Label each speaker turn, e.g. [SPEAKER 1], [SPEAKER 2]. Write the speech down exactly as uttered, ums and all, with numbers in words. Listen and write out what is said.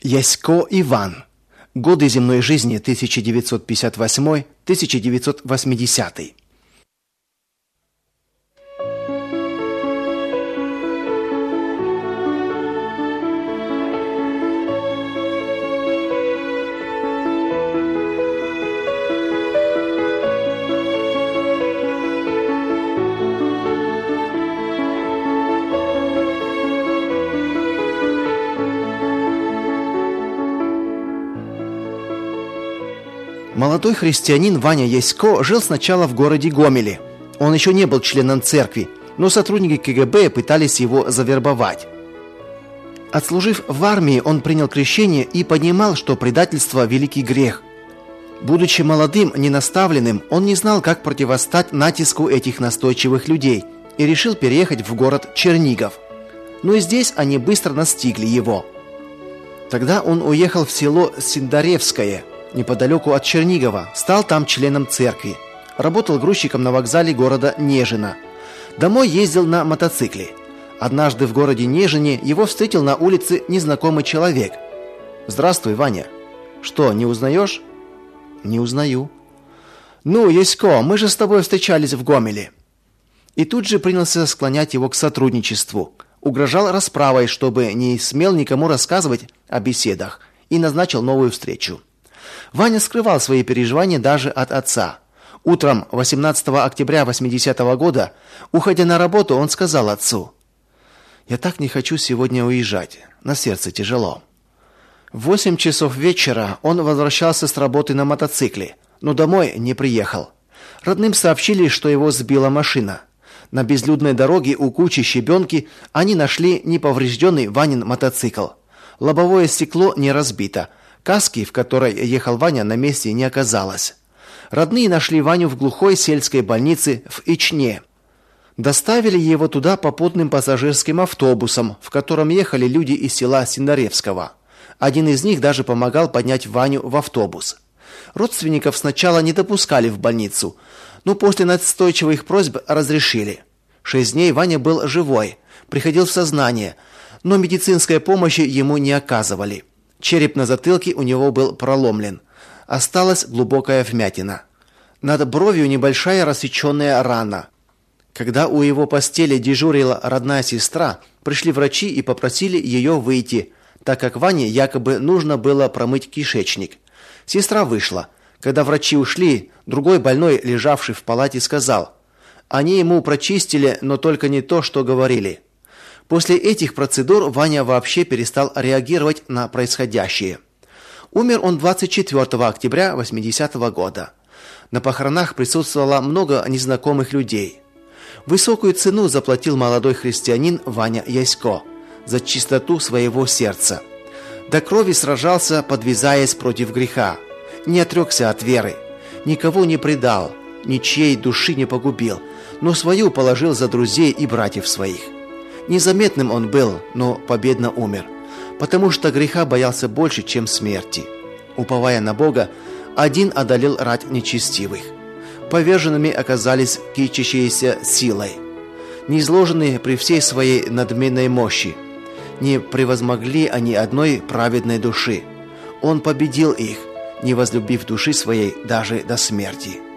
[SPEAKER 1] Ясько Иван. Годы земной жизни тысяча девятьсот пятьдесят восьмой — тысяча девятьсот восьмидесятый. Молодой христианин Ваня Ясько жил сначала в городе Гомеле. Он еще не был членом церкви, но сотрудники ка гэ бэ пытались его завербовать. Отслужив в армии, он принял крещение и понимал, что предательство – великий грех. Будучи молодым, ненаставленным, он не знал, как противостать натиску этих настойчивых людей и решил переехать в город Чернигов. Но и здесь они быстро настигли его. Тогда он уехал в село Синдаревское, неподалеку от Чернигова, стал там членом церкви. Работал грузчиком на вокзале города Нежина. Домой ездил на мотоцикле. Однажды в городе Нежине его встретил на улице незнакомый человек. «Здравствуй, Ваня». «Что, не узнаешь?» «Не узнаю». «Ну, Ясько, мы же с тобой встречались в Гомеле». И тут же принялся склонять его к сотрудничеству. Угрожал расправой, чтобы не смел никому рассказывать о беседах, и назначил новую встречу. Ваня скрывал свои переживания даже от отца. Утром восемнадцатого октября восьмидесятого года, уходя на работу, он сказал отцу: «Я так не хочу сегодня уезжать, на сердце тяжело». В восемь часов вечера он возвращался с работы на мотоцикле, но домой не приехал. Родным сообщили, что его сбила машина. На безлюдной дороге у кучи щебенки они нашли неповрежденный Ванин мотоцикл. Лобовое стекло не разбито. Каски, в которой ехал Ваня, на месте не оказалось. Родные нашли Ваню в глухой сельской больнице в Ичне. Доставили его туда попутным пассажирским автобусом, в котором ехали люди из села Синдаревского. Один из них даже помогал поднять Ваню в автобус. Родственников сначала не допускали в больницу, но после настойчивых просьб разрешили. Шесть дней Ваня был живой, приходил в сознание, но медицинской помощи ему не оказывали. Череп на затылке у него был проломлен. Осталась глубокая вмятина. Над бровью небольшая рассеченная рана. Когда у его постели дежурила родная сестра, пришли врачи и попросили ее выйти, так как Ване якобы нужно было промыть кишечник. Сестра вышла. Когда врачи ушли, другой больной, лежавший в палате, сказал: «Они ему прочистили, но только не то, что говорили». После этих процедур Ваня вообще перестал реагировать на происходящее. Умер он двадцать четвёртого октября восьмидесятого года. На похоронах присутствовало много незнакомых людей. Высокую цену заплатил молодой христианин Ваня Ясько за чистоту своего сердца. До крови сражался, подвязаясь против греха. Не отрекся от веры, никого не предал, ничьей души не погубил, но свою положил за друзей и братьев своих. Незаметным он был, но победно умер, потому что греха боялся больше, чем смерти. Уповая на Бога, один одолел рать нечестивых. Поверженными оказались кичащиеся силой. Неизложенные при всей своей надменной мощи, не превозмогли они одной праведной души. Он победил их, не возлюбив души своей даже до смерти.